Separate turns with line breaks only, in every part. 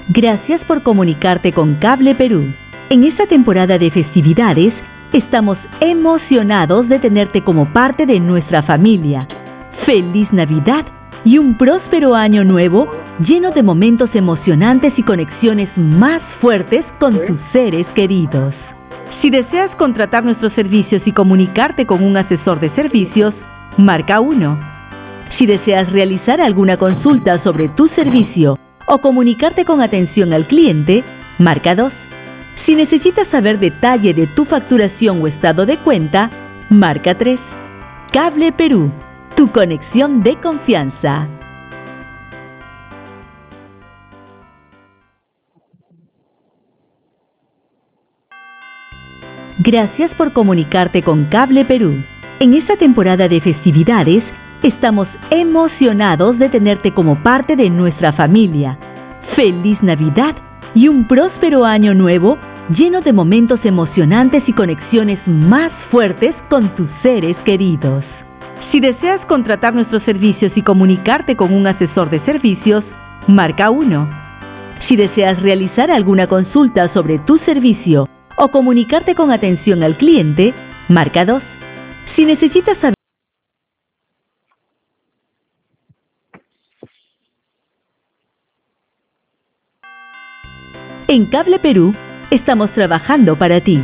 Gracias por comunicarte con Cable Perú. En esta temporada de festividades, estamos emocionados de tenerte como parte de nuestra familia. ¡Feliz Navidad y un próspero año nuevo lleno de momentos emocionantes y conexiones más fuertes con tus seres queridos! Si deseas contratar nuestros servicios y comunicarte con un asesor de servicios, marca 1. Si deseas realizar alguna consulta sobre tu servicio o comunicarte con atención al cliente, marca 2. Si necesitas saber detalle de tu facturación o estado de cuenta, marca 3. Cable Perú, tu conexión de confianza. Gracias por comunicarte con Cable Perú. En esta temporada de festividades, estamos emocionados de tenerte como parte de nuestra familia. ¡Feliz Navidad y un próspero año nuevo lleno de momentos emocionantes y conexiones más fuertes con tus seres queridos! Si deseas contratar nuestros servicios y comunicarte con un asesor de servicios, marca 1. Si deseas realizar alguna consulta sobre tu servicio o comunicarte con atención al cliente, marca 2. Si necesitas saber... En Cable Perú, estamos trabajando para ti.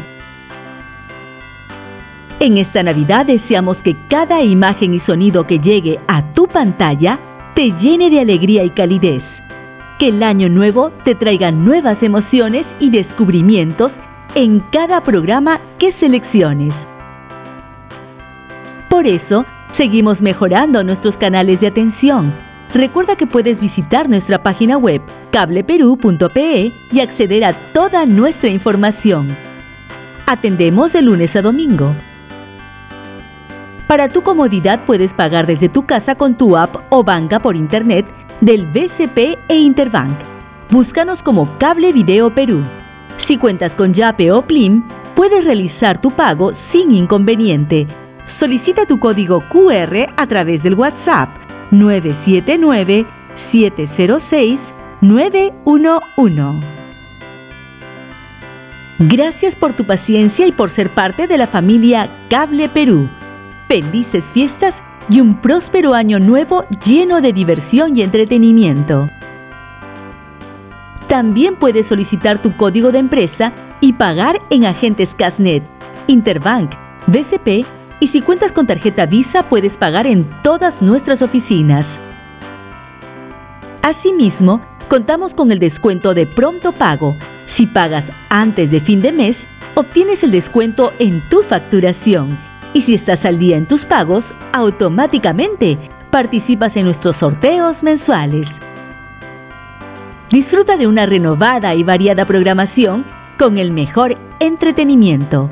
En esta Navidad deseamos que cada imagen y sonido que llegue a tu pantalla te llene de alegría y calidez. Que el año nuevo te traiga nuevas emociones y descubrimientos en cada programa que selecciones. Por eso, seguimos mejorando nuestros canales de atención. Recuerda que puedes visitar nuestra página web cableperú.pe y acceder a toda nuestra información. Atendemos de lunes a domingo. Para tu comodidad puedes pagar desde tu casa con tu app o banca por internet del BCP e Interbank. Búscanos como Cable Video Perú. Si cuentas con Yape o Plim, puedes realizar tu pago sin inconveniente. Solicita tu código QR a través del WhatsApp 979-706-911. Gracias por tu paciencia y por ser parte de la familia Cable Perú. Felices fiestas y un próspero año nuevo lleno de diversión y entretenimiento. También puedes solicitar tu código de empresa y pagar en agentes Casnet, Interbank, BCP, y si cuentas con tarjeta Visa puedes pagar en todas nuestras oficinas. Asimismo, contamos con el descuento de pronto pago. Si pagas antes de fin de mes, obtienes el descuento en tu facturación. Y si estás al día en tus pagos, automáticamente participas en nuestros sorteos mensuales. Disfruta de una renovada y variada programación con el mejor entretenimiento.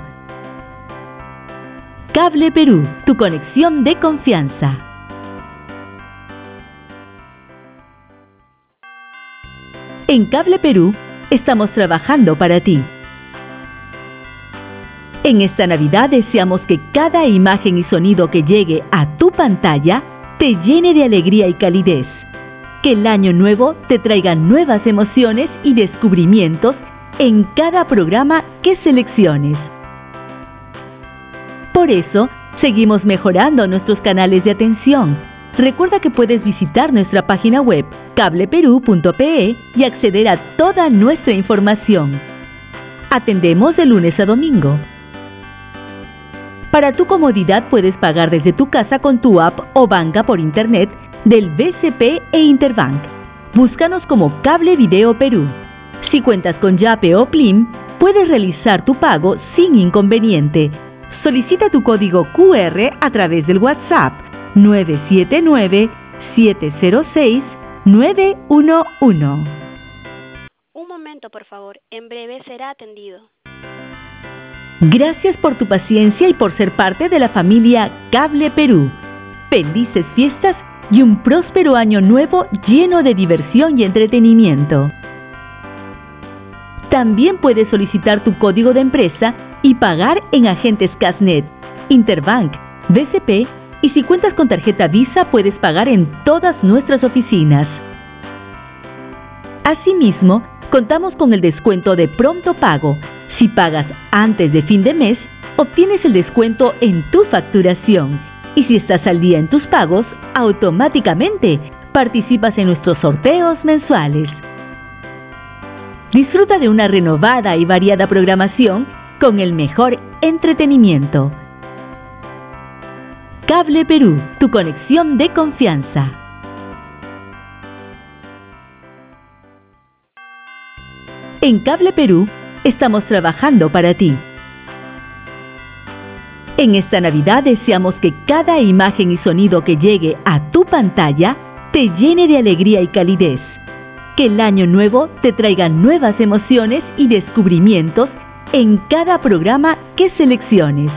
Cable Perú, tu conexión de confianza. En Cable Perú, estamos trabajando para ti. En esta Navidad deseamos que cada imagen y sonido que llegue a tu pantalla te llene de alegría y calidez. Que el año nuevo te traiga nuevas emociones y descubrimientos en cada programa que selecciones. Por eso, seguimos mejorando nuestros canales de atención. Recuerda que puedes visitar nuestra página web cableperú.pe y acceder a toda nuestra información. Atendemos de lunes a domingo. Para tu comodidad puedes pagar desde tu casa con tu app o banca por internet del BCP e Interbank. Búscanos como Cable Video Perú. Si cuentas con Yape o Plim, puedes realizar tu pago sin inconveniente. Solicita tu código QR a través del WhatsApp 979-706-911.
Un momento, por favor. En breve será atendido.
Gracias por tu paciencia y por ser parte de la familia Cable Perú. Felices fiestas y un próspero año nuevo lleno de diversión y entretenimiento. También puedes solicitar tu código de empresa y pagar en agentes Casnet, Interbank, BCP, y si cuentas con tarjeta Visa puedes pagar en todas nuestras oficinas. Asimismo, contamos con el descuento de pronto pago. Si pagas antes de fin de mes, obtienes el descuento en tu facturación. Y si estás al día en tus pagos, automáticamente participas en nuestros sorteos mensuales. Disfruta de una renovada y variada programación con el mejor entretenimiento. Cable Perú, tu conexión de confianza. En Cable Perú estamos trabajando para ti. En esta Navidad deseamos que cada imagen y sonido que llegue a tu pantalla te llene de alegría y calidez. Que el año nuevo te traiga nuevas emociones y descubrimientos en cada programa que selecciones.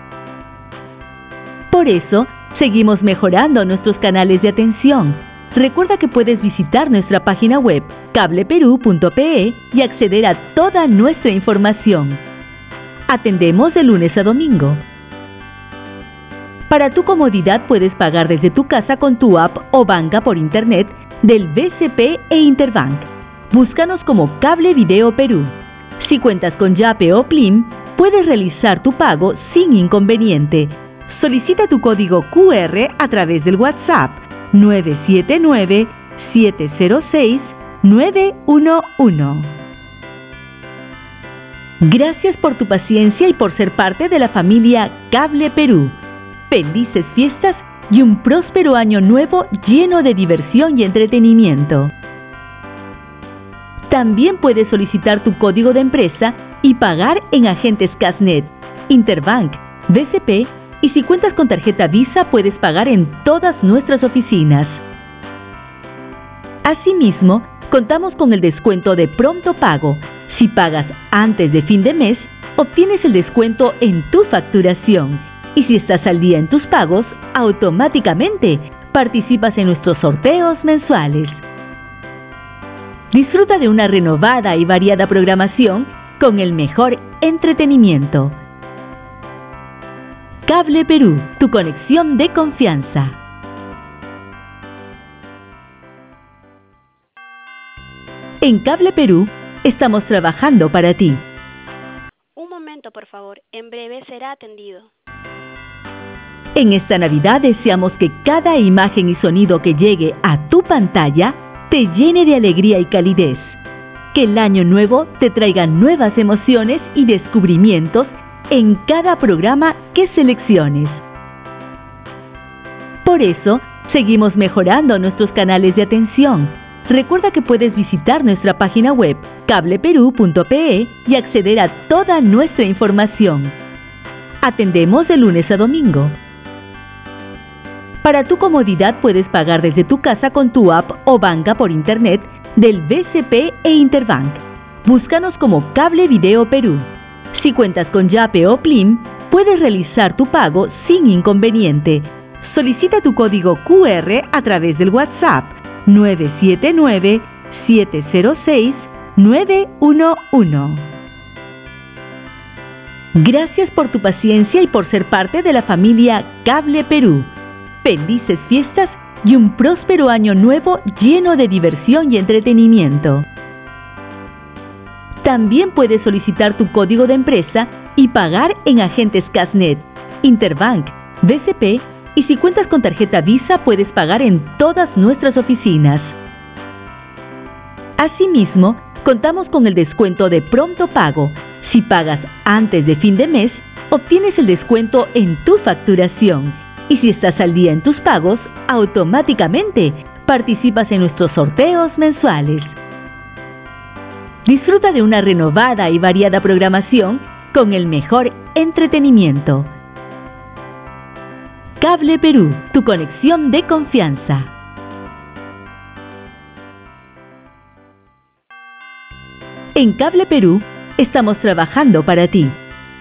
Por eso, seguimos mejorando nuestros canales de atención. Recuerda que puedes visitar nuestra página web cableperú.pe y acceder a toda nuestra información. Atendemos de lunes a domingo. Para tu comodidad puedes pagar desde tu casa con tu app o banca por internet del BCP e Interbank. Búscanos como Cable Video Perú. Si cuentas con Yape o Plim, puedes realizar tu pago sin inconveniente. Solicita tu código QR a través del WhatsApp 979-706-911. Gracias por tu paciencia y por ser parte de la familia Cable Perú. Felices fiestas y un próspero año nuevo lleno de diversión y entretenimiento. También puedes solicitar tu código de empresa y pagar en agentes Casnet, Interbank, BCP y si cuentas con tarjeta Visa puedes pagar en todas nuestras oficinas. Asimismo, contamos con el descuento de pronto pago. Si pagas antes de fin de mes, obtienes el descuento en tu facturación. Y si estás al día en tus pagos, automáticamente participas en nuestros sorteos mensuales. Disfruta de una renovada y variada programación con el mejor entretenimiento. Cable Perú, tu conexión de confianza. En Cable Perú estamos trabajando para ti.
Un momento, por favor. En breve será atendido.
En esta Navidad deseamos que cada imagen y sonido que llegue a tu pantalla te llene de alegría y calidez. Que el año nuevo te traiga nuevas emociones y descubrimientos en cada programa que selecciones. Por eso, seguimos mejorando nuestros canales de atención. Recuerda que puedes visitar nuestra página web cableperú.pe y acceder a toda nuestra información. Atendemos de lunes a domingo. Para tu comodidad puedes pagar desde tu casa con tu app o banca por internet del BCP e Interbank. Búscanos como Cable Video Perú. Si cuentas con Yape o Plim, puedes realizar tu pago sin inconveniente. Solicita tu código QR a través del WhatsApp 979-706-911. Gracias por tu paciencia y por ser parte de la familia Cable Perú. Felices fiestas y un próspero año nuevo lleno de diversión y entretenimiento. También puedes solicitar tu código de empresa y pagar en agentes Casnet, Interbank, BCP y si cuentas con tarjeta Visa puedes pagar en todas nuestras oficinas. Asimismo, contamos con el descuento de pronto pago. Si pagas antes de fin de mes, obtienes el descuento en tu facturación. Y si estás al día en tus pagos, automáticamente participas en nuestros sorteos mensuales. Disfruta de una renovada y variada programación con el mejor entretenimiento. Cable Perú, tu conexión de confianza. En Cable Perú estamos trabajando para ti.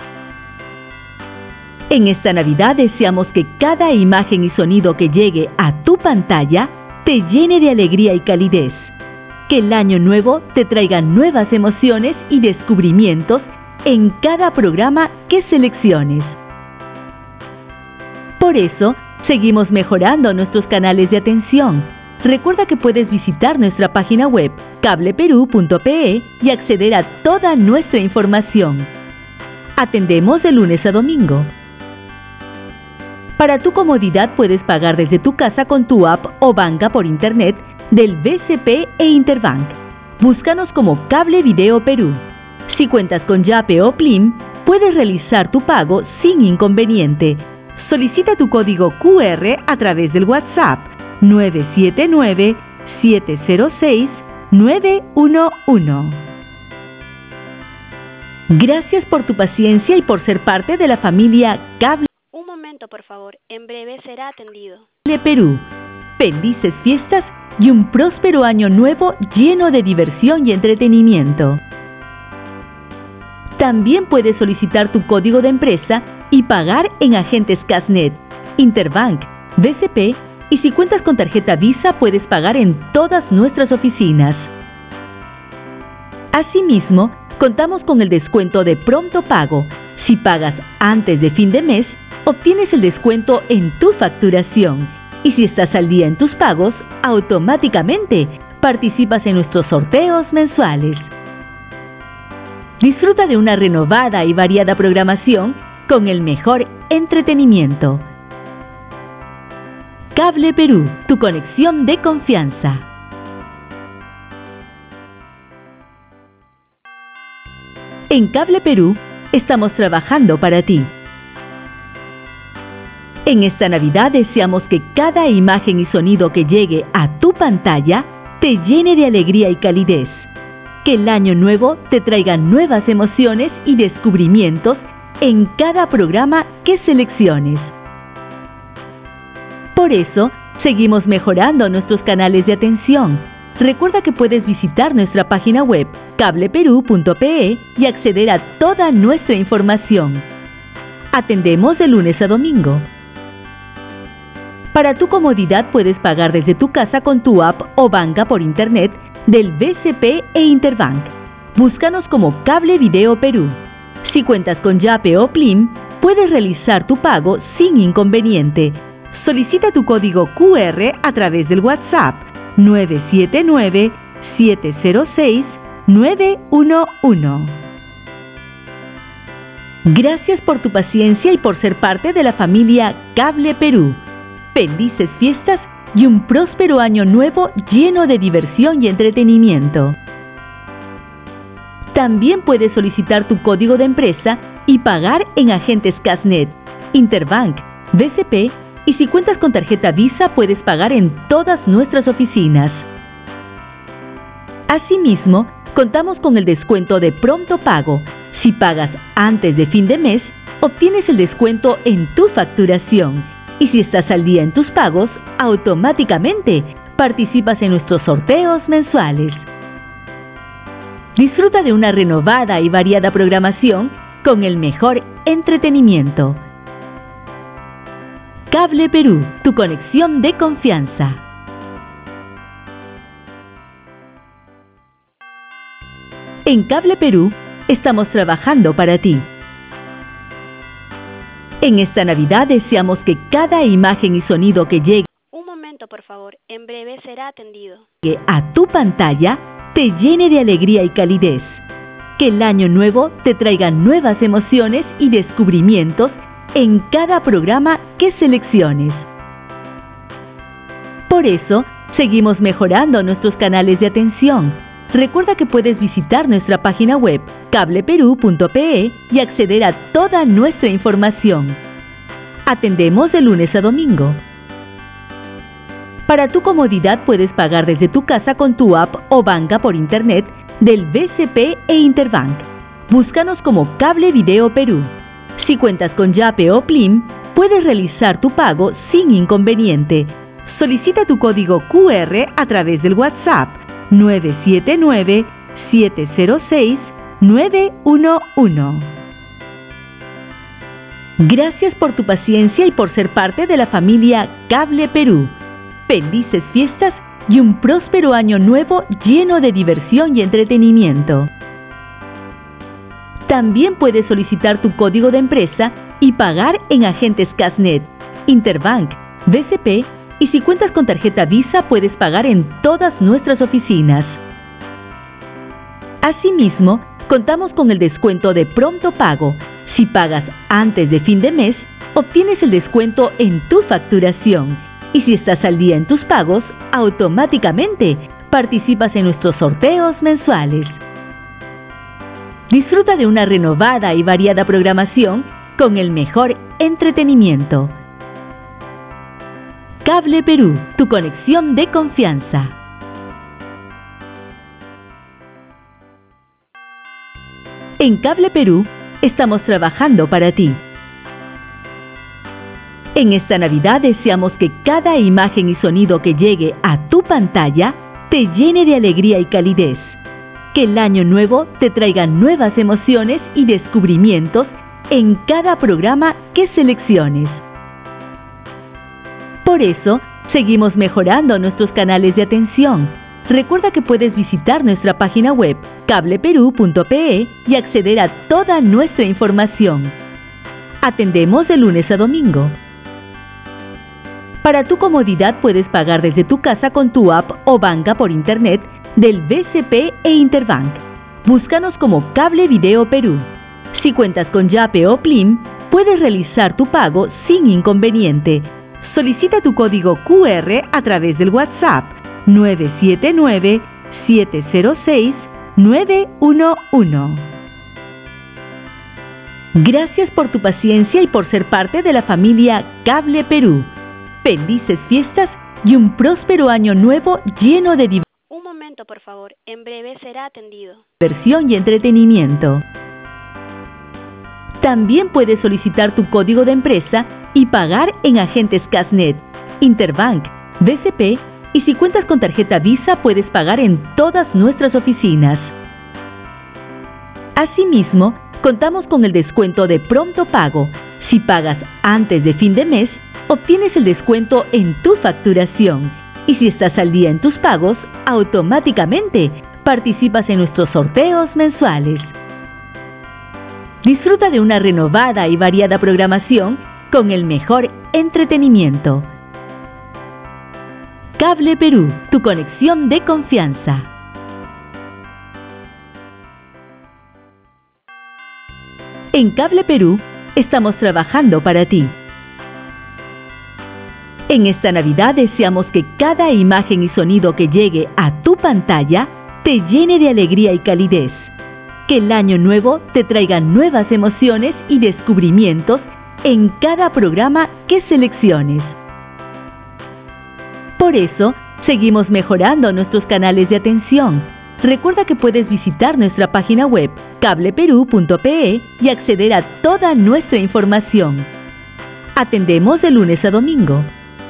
En esta Navidad deseamos que cada imagen y sonido que llegue a tu pantalla te llene de alegría y calidez. Que el año nuevo te traiga nuevas emociones y descubrimientos en cada programa que selecciones. Por eso, seguimos mejorando nuestros canales de atención. Recuerda que puedes visitar nuestra página web cableperú.pe y acceder a toda nuestra información. Atendemos de lunes a domingo. Para tu comodidad puedes pagar desde tu casa con tu app o banca por internet del BCP e Interbank. Búscanos como Cable Video Perú. Si cuentas con Yape o Plim, puedes realizar tu pago sin inconveniente. Solicita tu código QR a través del WhatsApp 979-706-911. Gracias por tu paciencia y por ser parte de la familia Cable.
Un momento, por favor. En breve será atendido.
Perú. Felices fiestas y un próspero año nuevo lleno de diversión y entretenimiento. También puedes solicitar tu código de empresa y pagar en agentes Casnet, Interbank, BCP y si cuentas con tarjeta Visa puedes pagar en todas nuestras oficinas. Asimismo, contamos con el descuento de pronto pago. Si pagas antes de fin de mes, obtienes el descuento en tu facturación. Y si estás al día en tus pagos, automáticamente participas en nuestros sorteos mensuales. Disfruta de una renovada y variada programación con el mejor entretenimiento. Cable Perú, tu conexión de confianza. En Cable Perú, estamos trabajando para ti. En esta Navidad deseamos que cada imagen y sonido que llegue a tu pantalla te llene de alegría y calidez. Que el año nuevo te traiga nuevas emociones y descubrimientos en cada programa que selecciones. Por eso, seguimos mejorando nuestros canales de atención. Recuerda que puedes visitar nuestra página web cableperú.pe y acceder a toda nuestra información. Atendemos de lunes a domingo. Para tu comodidad puedes pagar desde tu casa con tu app o banca por internet del BCP e Interbank. Búscanos como Cable Video Perú. Si cuentas con Yape o Plim, puedes realizar tu pago sin inconveniente. Solicita tu código QR a través del WhatsApp 979-706-911. Gracias por tu paciencia y por ser parte de la familia Cable Perú. Felices fiestas y un próspero año nuevo lleno de diversión y entretenimiento. También puedes solicitar tu código de empresa y pagar en agentes Casnet, Interbank, BCP y si cuentas con tarjeta Visa puedes pagar en todas nuestras oficinas. Asimismo, contamos con el descuento de pronto pago. Si pagas antes de fin de mes, obtienes el descuento en tu facturación. Y si estás al día en tus pagos, automáticamente participas en nuestros sorteos mensuales. Disfruta de una renovada y variada programación con el mejor entretenimiento. Cable Perú, tu conexión de confianza. En Cable Perú, estamos trabajando para ti. En esta Navidad deseamos que cada imagen y sonido que llegue
Un momento, por favor. En breve será atendido.
a tu pantalla te llene de alegría y calidez. Que el año nuevo te traiga nuevas emociones y descubrimientos en cada programa que selecciones. Por eso, seguimos mejorando nuestros canales de atención. Recuerda que puedes visitar nuestra página web cableperú.pe y acceder a toda nuestra información. Atendemos de lunes a domingo. Para tu comodidad puedes pagar desde tu casa con tu app o banca por internet del BCP e Interbank. Búscanos como Cable Video Perú. Si cuentas con Yape o Plim, puedes realizar tu pago sin inconveniente. Solicita tu código QR a través del WhatsApp 979-706-911. Gracias por tu paciencia y por ser parte de la familia Cable Perú. Felices fiestas y un próspero año nuevo lleno de diversión y entretenimiento. También puedes solicitar tu código de empresa y pagar en agentes Casnet, Interbank, BCP y si cuentas con tarjeta Visa puedes pagar en todas nuestras oficinas. Asimismo, contamos con el descuento de pronto pago. Si pagas antes de fin de mes, obtienes el descuento en tu facturación. Y si estás al día en tus pagos, automáticamente participas en nuestros sorteos mensuales. Disfruta de una renovada y variada programación con el mejor entretenimiento. Cable Perú, tu conexión de confianza. En Cable Perú, estamos trabajando para ti. En esta Navidad deseamos que cada imagen y sonido que llegue a tu pantalla te llene de alegría y calidez. Que el año nuevo te traiga nuevas emociones y descubrimientos en cada programa que selecciones. Por eso, seguimos mejorando nuestros canales de atención. Recuerda que puedes visitar nuestra página web cableperú.pe y acceder a toda nuestra información. Atendemos de lunes a domingo. Para tu comodidad puedes pagar desde tu casa con tu app o banca por internet del BCP e Interbank. Búscanos como Cable Video Perú. Si cuentas con Yape o Plim, puedes realizar tu pago sin inconveniente. Solicita tu código QR a través del WhatsApp 979-706-911. Gracias por tu paciencia y por ser parte de la familia Cable Perú. Felices fiestas y un próspero año nuevo lleno de diversión.
Un momento, por favor. En breve será atendido.
Diversión y entretenimiento. También puedes solicitar tu código de empresa y pagar en agentes Casnet, Interbank, BCP y si cuentas con tarjeta Visa puedes pagar en todas nuestras oficinas. Asimismo, contamos con el descuento de pronto pago. Si pagas antes de fin de mes, obtienes el descuento en tu facturación. Y si estás al día en tus pagos, automáticamente participas en nuestros sorteos mensuales. Disfruta de una renovada y variada programación con el mejor entretenimiento. Cable Perú, tu conexión de confianza. En Cable Perú, estamos trabajando para ti. En esta Navidad deseamos que cada imagen y sonido que llegue a tu pantalla te llene de alegría y calidez. Que el año nuevo te traiga nuevas emociones y descubrimientos en cada programa que selecciones. Por eso, seguimos mejorando nuestros canales de atención. Recuerda que puedes visitar nuestra página web cableperú.pe y acceder a toda nuestra información. Atendemos de lunes a domingo.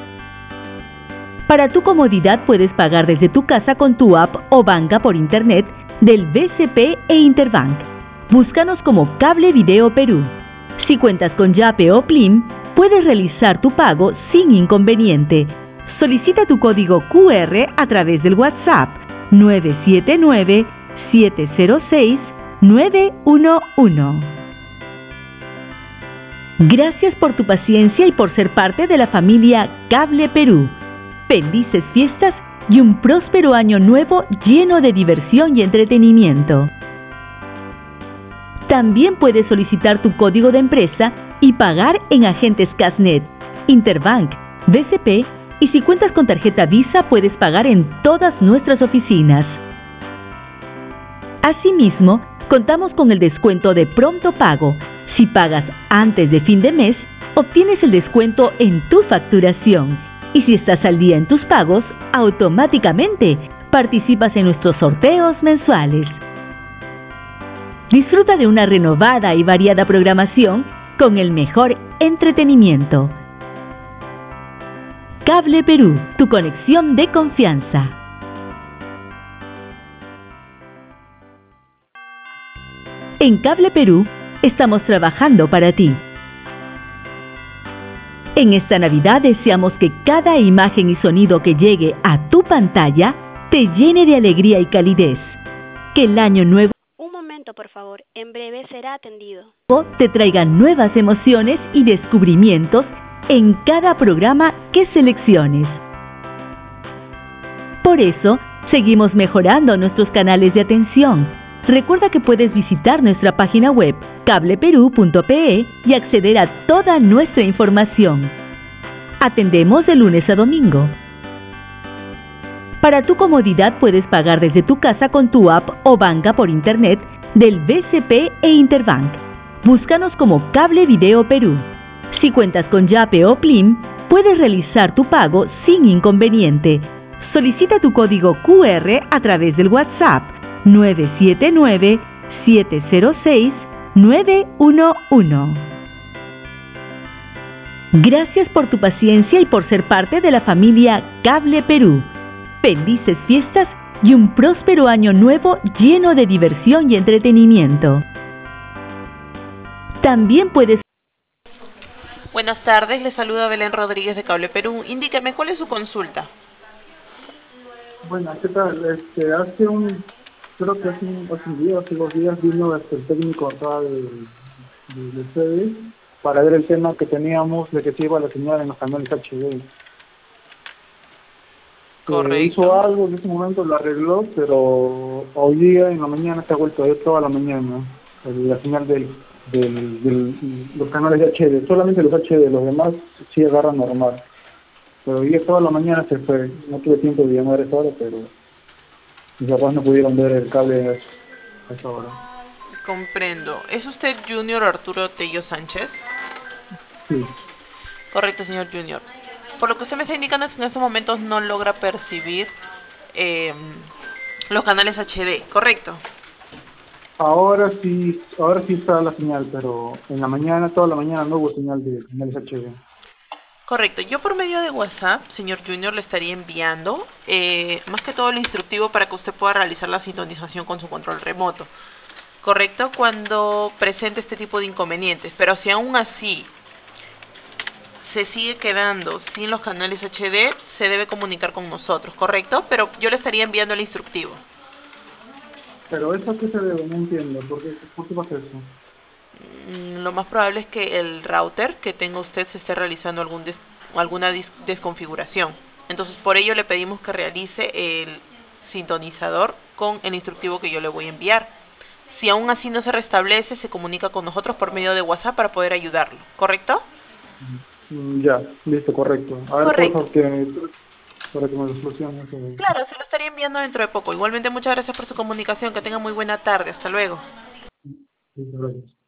Para tu comodidad puedes pagar desde tu casa con tu app o banca por internet del BCP e Interbank. Búscanos como Cable Video Perú. Si cuentas con Yape o Plim, puedes realizar tu pago sin inconveniente. Solicita tu código QR a través del WhatsApp 979-706-911. Gracias por tu paciencia y por ser parte de la familia Cable Perú. Felices fiestas y un próspero año nuevo lleno de diversión y entretenimiento. También puedes solicitar tu código de empresa y pagar en agentes Casnet, Interbank, BCP y si cuentas con tarjeta Visa puedes pagar en todas nuestras oficinas. Asimismo, contamos con el descuento de pronto pago. Si pagas antes de fin de mes, obtienes el descuento en tu facturación. Y si estás al día en tus pagos, automáticamente participas en nuestros sorteos mensuales. Disfruta de una renovada y variada programación con el mejor entretenimiento. Cable Perú, tu conexión de confianza. En Cable Perú, estamos trabajando para ti. En esta Navidad deseamos que cada imagen y sonido que llegue a tu pantalla te llene de alegría y calidez. Que el año nuevo
Un momento, por favor. En breve será atendido.
te traiga nuevas emociones y descubrimientos en cada programa que selecciones. Por eso, seguimos mejorando nuestros canales de atención. Recuerda que puedes visitar nuestra página web cableperú.pe y acceder a toda nuestra información. Atendemos de lunes a domingo. Para tu comodidad puedes pagar desde tu casa con tu app o banca por internet del BCP e Interbank. Búscanos como Cable Video Perú. Si cuentas con Yape o Plim, puedes realizar tu pago sin inconveniente. Solicita tu código QR a través del WhatsApp 979-706-911. Gracias por tu paciencia y por ser parte de la familia Cable Perú. Felices fiestas y un próspero año nuevo lleno de diversión y entretenimiento. También puedes...
Buenas tardes, le saluda Belén Rodríguez de Cable Perú. Indíqueme, ¿cuál es su consulta?
Bueno, ¿qué tal? Creo que hace un día, hace 2 días, vino el técnico acá de ustedes para ver el tema que teníamos de que se iba la señal en los canales HD.
Correcto.
Hizo algo, en ese momento lo arregló, pero hoy día en la mañana se ha vuelto a ir toda la mañana la señal de los canales de HD, solamente los HD, los demás sí agarran normal. Pero hoy día toda la mañana se fue, no tuve tiempo de llamar a esa hora, pero mis papás no pudieron ver el cable a esa hora.
Comprendo. ¿Es usted Junior Arturo Tello Sánchez?
Sí.
Correcto, señor Junior. Por lo que usted me está indicando es que en estos momentos no logra percibir los canales HD, ¿correcto?
Ahora sí está la señal, pero en la mañana, toda la mañana no hubo señal de canales HD.
Correcto. Yo por medio de WhatsApp, señor Junior, le estaría enviando más que todo el instructivo para que usted pueda realizar la sintonización con su control remoto. Correcto, cuando presente este tipo de inconvenientes. Pero si aún así se sigue quedando sin los canales HD, se debe comunicar con nosotros, ¿correcto? Pero yo le estaría enviando el instructivo.
¿Pero eso a qué se debe? No entiendo. ¿Por qué pasa eso?
Lo más probable es que el router que tenga usted se esté realizando alguna desconfiguración. Entonces, por ello le pedimos que realice el sintonizador con el instructivo que yo le voy a enviar. Si aún así no se restablece, se comunica con nosotros por medio de WhatsApp para poder ayudarlo, ¿correcto?
Ya, listo, correcto. A ver,
Correcto.
por favor, para que me lo solucione eso.
Claro, se lo estaría enviando dentro de poco. Igualmente, muchas gracias por su comunicación. Que tenga muy buena tarde. Hasta luego.
Listo, gracias.